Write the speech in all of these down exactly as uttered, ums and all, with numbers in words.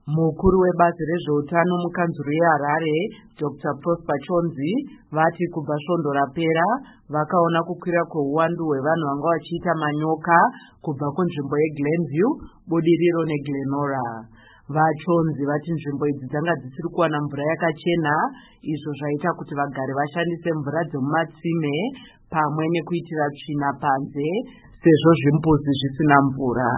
Mukuru webazi rezveutano mukanzuru yeHarare, Doctor Prosper Chonzi, vati kubva svondo rapera vakaona kukwira kweuwandu hwevanhu vanga vachiita manyoka kubva kunzvimbo yeGlenview, Budiriro neGlenora. VaChonzi vati nzvimbo idzi dzanga dzisiri kuwana mvura yakachena, izvo zvaita kuti vagari vashandise mvura dzemumatsime pamwe nekuitira tsvina panze sezvo zvimbuzi zvisina mvura.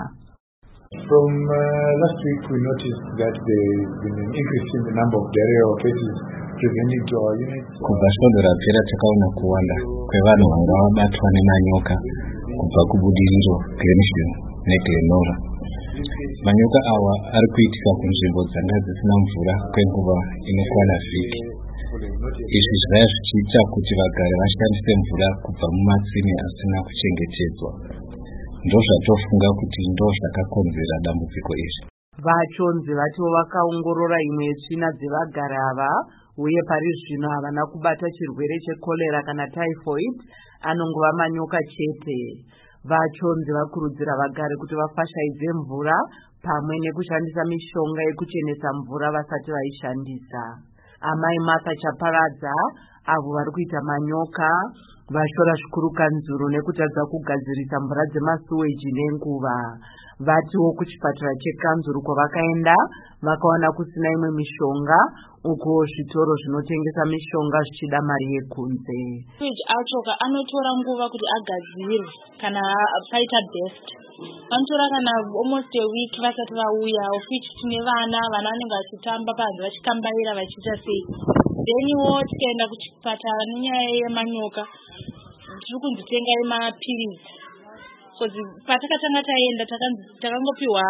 From uh, last week we noticed that there has been an increase in the number of diarrhea cases presenting to our units. Kubva svondo rapera takaona kuwanda kwevanhu vanga vabatwa nemanyoka kubva kuBudiriro, Glenview neGlenora. Manyoka awa ari kuitika kunzvimbo dzanga dzisina mvura kwenguva inokwana vhiki. Izvi zvaya zvichiita kuti vagari vashandise mvura kubva mumatsime asina kuchengetedzwa. Ndozvatofunga kuti ndozvakakonzera dambudziko iri. VaChonzi vatiwo vakaongorora imwe yetsvina dzevagari ava uye pari zvino havana kubata chirwere chekorera kana typhoid, anongova manyoka chete. VaChonzi vakurudzira vagari kuti vafashaidze mvura pamwe nekushandisa mishonga yekuchenesa mvura vasati vaishandisa. Amai Martha Chaparadza, avo vari kuita manyoka, vashora zvikuru kanzuru nekutadza kugadzirisa mvura dzemasuweji nenguva. Vatiwo kuchipatara chekanzuru kwavakaenda vakaona kusina imwe mishonga, uko zvitoro zvinotengesa mishonga zvichida mari yekunze. Suweji acho anotora nguva kuti agadzirwe kana paita best. Vanotora kana almost a week vasati vauya, of which tine vana vana vanenge vachitamba panze vachikambaira vachiita sei. Then wo tikaenda kuchipatara nenyaya yemanyoka tiri kunzitenga mapirizi. Patakatanga taenda takangopiwa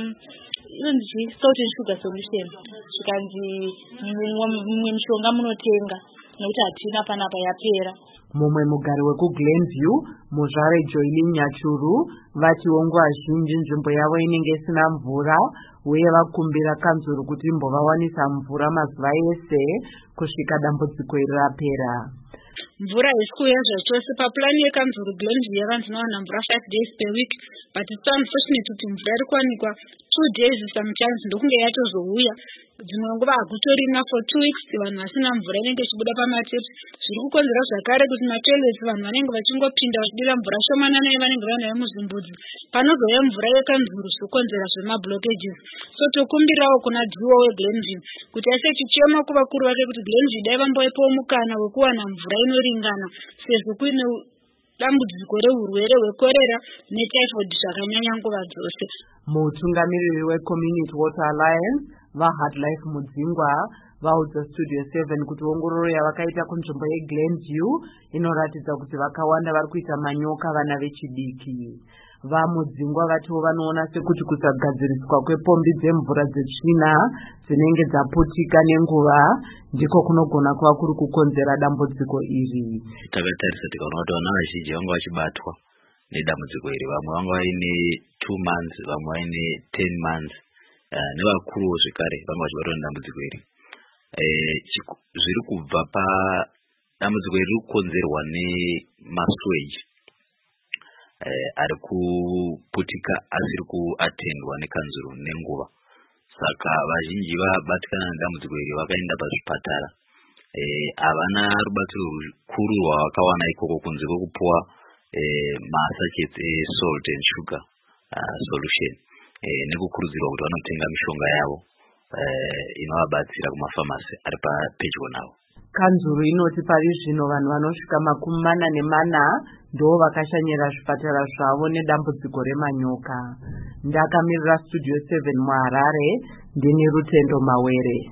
inonzi salt and sugar solution, zvikanzi mimwe mishonga munotenga nokuti hatina panapa yapera. Mumwe mugari wekuGlenview, Muzvare Joyli Nyachuru, vatiwo nguva zhinji nzvimbo yavo inenge isina mvura uye vakumbira kanzuru kuti imbovawanisa mvura mazuva ese kusvika dambudziko iri rapera. Mvura haisi kuuya zvachose. Papulani yekanzuru Glenview yavanzi inowana mvura five days per week, but it's unfortunate kuti mvura iri kuwanikwa two days sometimes ndokunge yatozouya. Dzimwe nguva hakutorina for two weeks vanhu vasina mvura inenge ichibuda pamatepi. Zviri kukonzera zvakare kuti matoilets vanhu vanenge vachingopinda vachidira mvura shomanana yavanenge vanayo muzimbudzi. Panozouya mvura yekanzuru zvinokonzera zvemablokages. So tokumbirawo kuna Dhiwa weGlenview kuti aise chichema kuvakuru vake kuti Glenview dai vamboipawo mukana wekuwana mvura inoringana sezvo kuine dambudziko reurwere hwekorera netyphoid zvakanyanya nguva dzose. Mutungamiriri weCommunity Water Alliance vaHardlife Mudzingwa vaudza Studio seven kuti ongororo yavakaita kunzvimbo yeGlenview inoratidza kuti vakawanda vari kuita manyoka vana vechidiki. VaMudzingwa vatiwo vanoona sekuti kusagadziriswa kwepombi dzemvura dzetsvina dzinenge dzaputika nenguva ndiko kunogona kuva kuri kukonzera dambudziko iri. Takatarisa tikaona kuti vana vazhinji vanga vachibatwa nedambudziko iri, vamwe vanga vaine two months, vamwe vaine ten months, nevakuruwo zvekare vanga vachibatwa nedambudziko iri. Zviri kubva pa dambudziko iri kukonzerwa nemasuweji ari kuputika asiri kuatendwa nekanzuru nenguva. Saka vazhinji vabatikana nedambudziko iri vakaenda pazvipatara. Havana rubatsiro rukuru rwavakawana ikoko kunze kwekupuwa masachets esalt and sugar solution nekukurudzirwa kuti vanotenga mishonga yavo inovabatsira kumafamasi ari pedyo navo. Kanzuru inoti pari zvino vanhu vanosvika makumi mana nemana ndo vakashanyira zvipatara zvavo nedambudziko remanyoka. Ndakamirira Studio seven muHarare, ndini Rutendo Mawere.